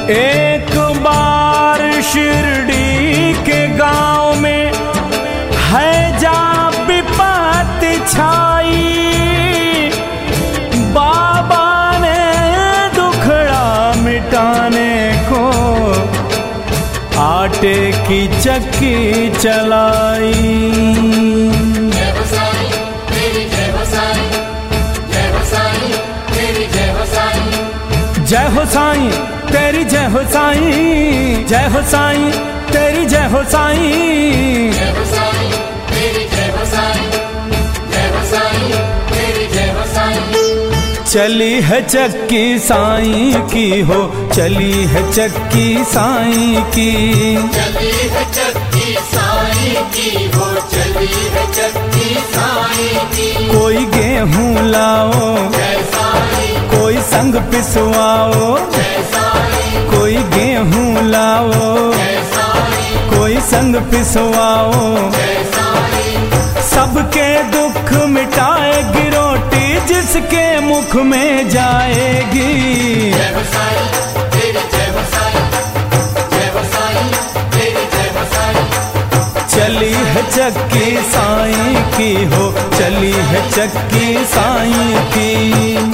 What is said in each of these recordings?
एक बार शिरडी के गांव में है जा विपत्ति छाई, बाबा ने दुखड़ा मिटाने को आटे की चक्की चलाई। जय हो साईं तेरी जय हो साईं, जय हो साईं तेरी जय हो साईं, जय हो साईं तेरी जय हो साईं, जय हो साईं तेरी जय हो साईं, जय हो साईं तेरी जय हो साईं, जय हो साईं तेरी जय हो साईं। चली है चक्की साईं की हो, चली है चक्की साईं की, चली है चक्की साईं की हो, चली है चक्की साईं की। कोई गेहूं लाओ, जय साईं, कोई संग पिसवाओ, जय साईं, कोई गेहूं लाओ, जय साईं, कोई संग पिसवाओ, जय साईं। सबके दुख मिटाएगी रोटी जिसके मुख में जाएगी। जय हो साईं तेरी जय हो साईं, जय हो साईं तेरी जय हो साईं। चली है चक्की साईं की हो, चली है चक्की साईं की।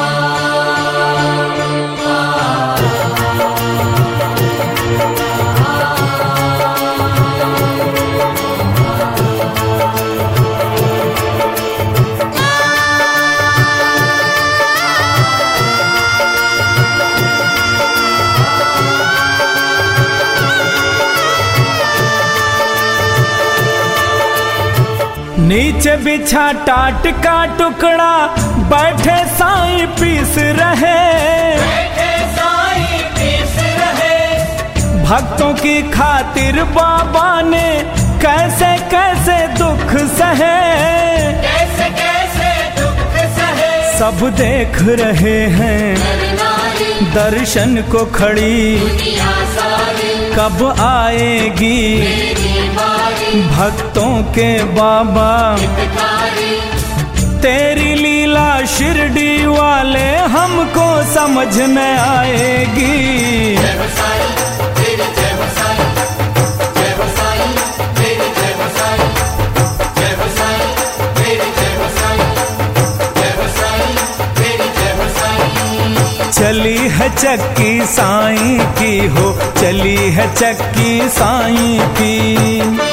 नीचे बिछा टाट का टुकड़ा, बैठे साईं पीस रहे, बैठे साईं पीस रहे। भक्तों की खातिर बाबा ने कैसे कैसे दुख सहे, कैसे कैसे दुख सहे। सब देख रहे हैं नारी दर्शन को खड़ी, दुनिया सारी कब आएगी तेरी मारी भक्तों के बाबा। हितकारी। तेरी लीला शिरडी वाले हमको समझ न आएगी। जय हो साईं तेरी जय हो साईं, जय हो साईं तेरी जय हो साईं, जय हो साईं तेरी जय हो साईं, जय हो साईं तेरी जय हो साईं। चली है चक्की साईं की हो, चली है चक्की साईं की।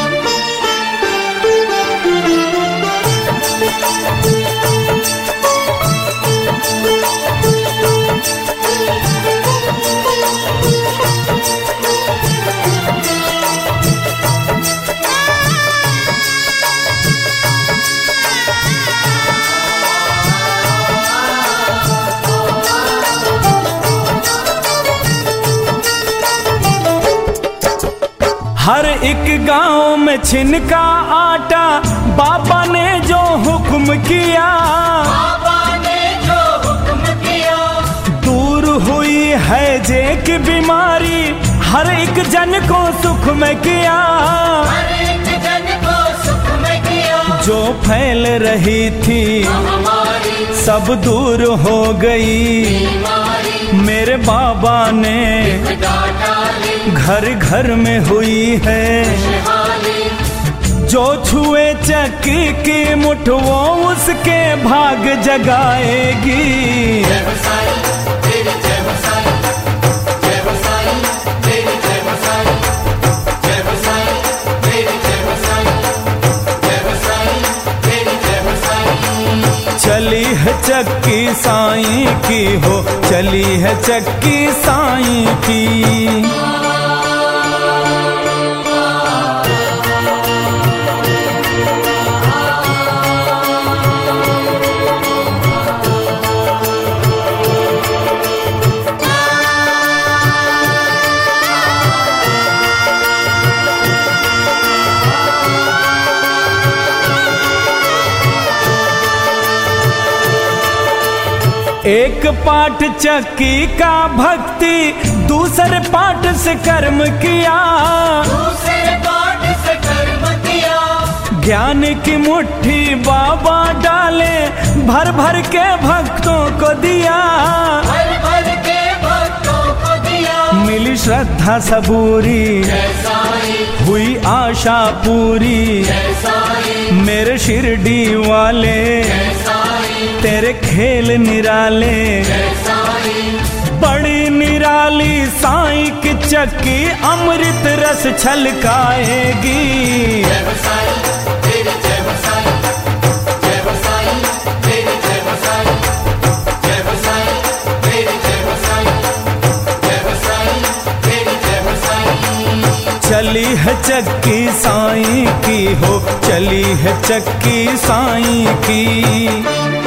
हर एक गांव में छिनका आटा, बाबा ने जो हुक्म किया, बाबा ने जो हुक्म किया। दूर हुई है जे की बीमारी, हर एक जन को सुख में किया, हर एक जन को सुख में किया। जो फैल रही थी हमारी सब दूर हो गई, बीमारी मेरे बाबा ने डाली घर घर में हुई है। खुशहाली। जो छुए चक्की की मुठ वो उसके भाग जगाएगी। जय हो साईं तेरी जय हो साईं, जय हो साईं तेरी जय हो साईं, जय हो साईं तेरी जय हो साईं, जय हो साईं तेरी जय हो साईं। चली है चक्की साईं की हो, चली है चक्की साईं की। एक पाठ चक्की का भक्ति, दूसरे पाठ से कर्म किया, दूसरे पाठ से कर्म किया। ज्ञान की मुट्ठी बाबा डाले, भर भर के भक्तों को दिया, भर भर के भक्तों को दिया। श्रद्धा सबूरी, जय साईं, हुई आशा पूरी। जय साईं, मेरे शिरडी वाले जय साईं, तेरे खेल निराले, जय साईं, बड़ी निराली साईं की चक्की अमृत रस छलकाएगी। जय हो साईं, तेरी जय हो साईं, जय हो साईं, तेरी जय हो साईं, जय हो साईं, तेरी जय हो साईं, जय हो साईं, तेरी जय हो साईं। चली है चक्की साईं की हो, चली है चक्की साईं की।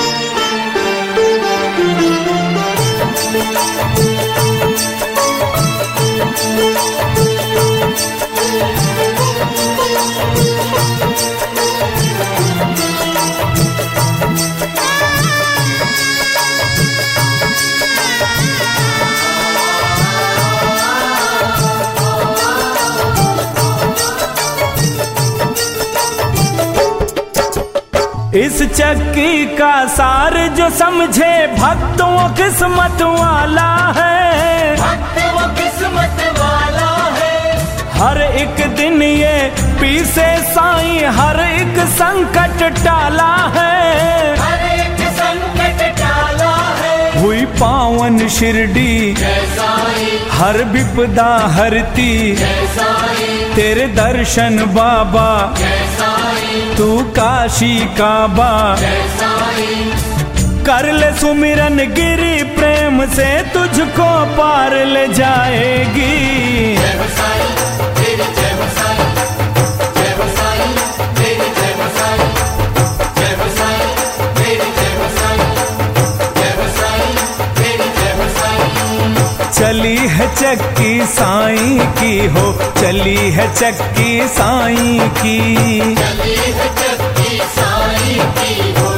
इस चक्की का सार जो समझे भक्तों किस्मत वाला है, भक्त वो किस्मत वाला है। हर एक दिन ये पीसे साईं हर एक संकट टाला है। हर एक संकट टाला है। हुई पावन शिरडी जय साईं, हर विपदा हरती, जय साईं, तेरे दर्शन बाबा जय साईं, तू काशी काबा। जय साईं, कर ले सुमिरन गिरी प्रेम से तुझको पार ले जाएगी। जय हो साईं, तेरी जय हो साईं, जय हो साईं, तेरी जय हो साईं, जय हो साईं, तेरी जय हो साईं, जय हो साईं, तेरी जय हो साईं। चली है चक्की साईं की हो, चली है चक्की साईं की। चली है चक्की साईं की हो,